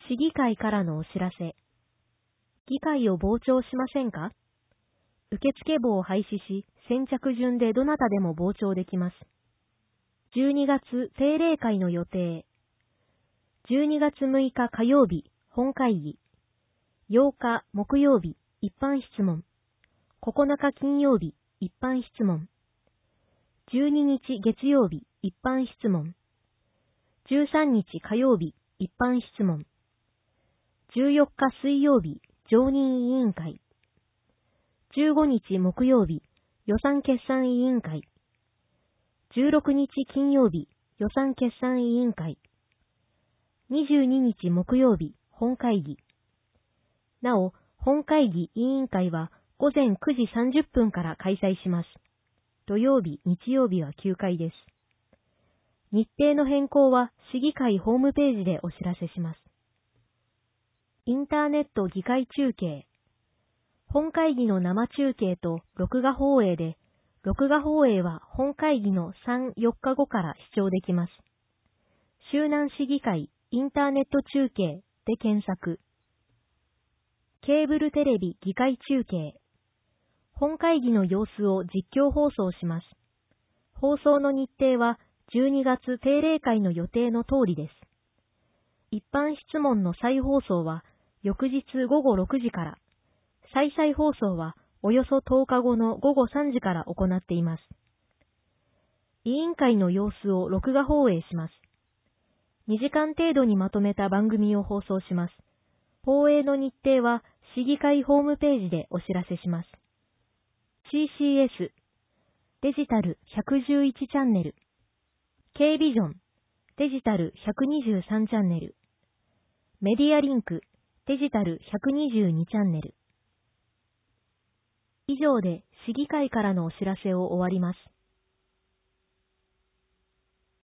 市議会からのお知らせ。議会を傍聴しませんか？受付簿を廃止し、先着順でどなたでも傍聴できます。12月定例会の予定。12月6日火曜日、本会議。8日木曜日、一般質問。9日金曜日、一般質問。12日月曜日、一般質問。13日火曜日、一般質問。14日水曜日、常任委員会。15日木曜日、予算決算委員会。16日金曜日、予算決算委員会。22日木曜日、本会議。なお、本会議委員会は午前9時30分から開催します。土曜日、日曜日は休会です。日程の変更は市議会ホームページでお知らせします。インターネット議会中継。本会議の生中継と録画放映で、録画放映は本会議の3、4日後から視聴できます。周南市議会インターネット中継で検索。ケーブルテレビ議会中継。本会議の様子を実況放送します。放送の日程は12月定例会の予定の通りです。一般質問の再放送は翌日午後6時から、再々放送はおよそ10日後の午後3時から行っています。委員会の様子を録画放映します。2時間程度にまとめた番組を放送します。放映の日程は市議会ホームページでお知らせします。CCS デジタル111チャンネル、Kビジョンデジタル123チャンネル、メディアリンクデジタル122チャンネル。以上で市議会からのお知らせを終わります。